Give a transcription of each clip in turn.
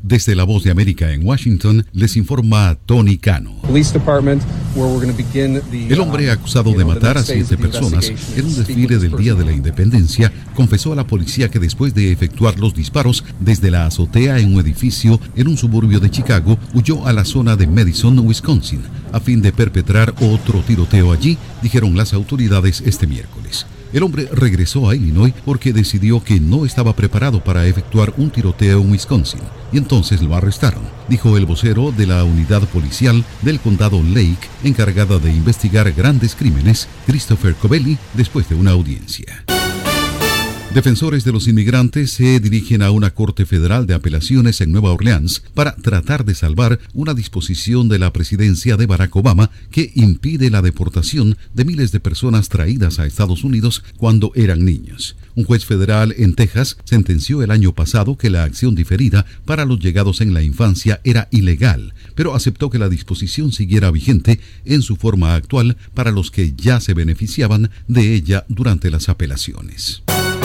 Desde La Voz de América en Washington, les informa Tony Cano. El hombre acusado de matar a 7 personas en un desfile del Día de la Independencia confesó a la policía que después de efectuar los disparos desde la azotea en un edificio en un suburbio de Chicago, huyó a la zona de Madison, Wisconsin, a fin de perpetrar otro tiroteo allí, dijeron las autoridades este miércoles. El hombre regresó a Illinois porque decidió que no estaba preparado para efectuar un tiroteo en Wisconsin, y entonces lo arrestaron, dijo el vocero de la unidad policial del condado Lake, encargada de investigar grandes crímenes, Christopher Covelli, después de una audiencia. Defensores de los inmigrantes se dirigen a una corte federal de apelaciones en Nueva Orleans para tratar de salvar una disposición de la presidencia de Barack Obama que impide la deportación de miles de personas traídas a Estados Unidos cuando eran niños. Un juez federal en Texas sentenció el año pasado que la acción diferida para los llegados en la infancia era ilegal, pero aceptó que la disposición siguiera vigente en su forma actual para los que ya se beneficiaban de ella durante las apelaciones.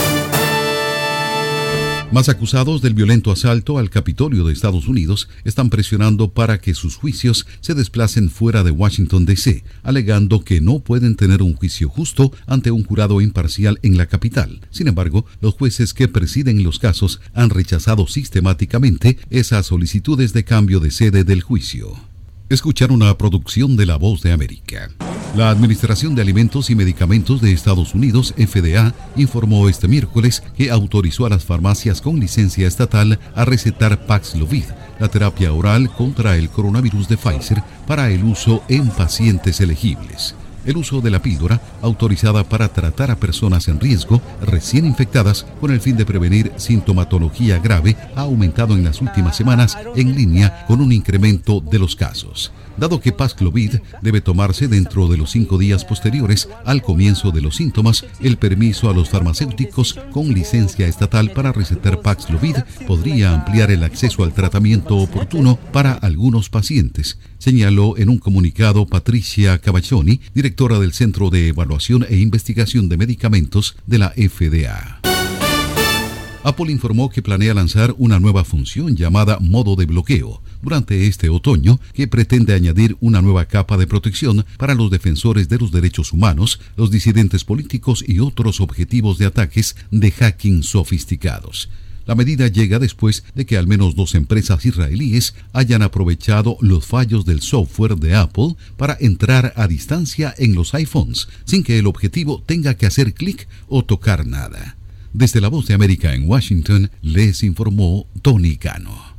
Más acusados del violento asalto al Capitolio de Estados Unidos están presionando para que sus juicios se desplacen fuera de Washington, D.C., alegando que no pueden tener un juicio justo ante un jurado imparcial en la capital. Sin embargo, los jueces que presiden los casos han rechazado sistemáticamente esas solicitudes de cambio de sede del juicio. Escuchar una producción de La Voz de América. La Administración de Alimentos y Medicamentos de Estados Unidos, FDA, informó este miércoles que autorizó a las farmacias con licencia estatal a recetar Paxlovid, la terapia oral contra el coronavirus de Pfizer, para el uso en pacientes elegibles. El uso de la píldora, autorizada para tratar a personas en riesgo recién infectadas con el fin de prevenir sintomatología grave, ha aumentado en las últimas semanas en línea con un incremento de los casos. Dado que Paxlovid debe tomarse dentro de los 5 días posteriores al comienzo de los síntomas, el permiso a los farmacéuticos con licencia estatal para recetar Paxlovid podría ampliar el acceso al tratamiento oportuno para algunos pacientes, señaló en un comunicado Patricia Cavaccioni, directora del Centro de Evaluación e Investigación de Medicamentos de la FDA. Apple informó que planea lanzar una nueva función llamada modo de bloqueo durante este otoño, que pretende añadir una nueva capa de protección para los defensores de los derechos humanos, los disidentes políticos y otros objetivos de ataques de hacking sofisticados. La medida llega después de que al menos 2 empresas israelíes hayan aprovechado los fallos del software de Apple para entrar a distancia en los iPhones, sin que el objetivo tenga que hacer clic o tocar nada. Desde La Voz de América en Washington, les informó Tony Cano.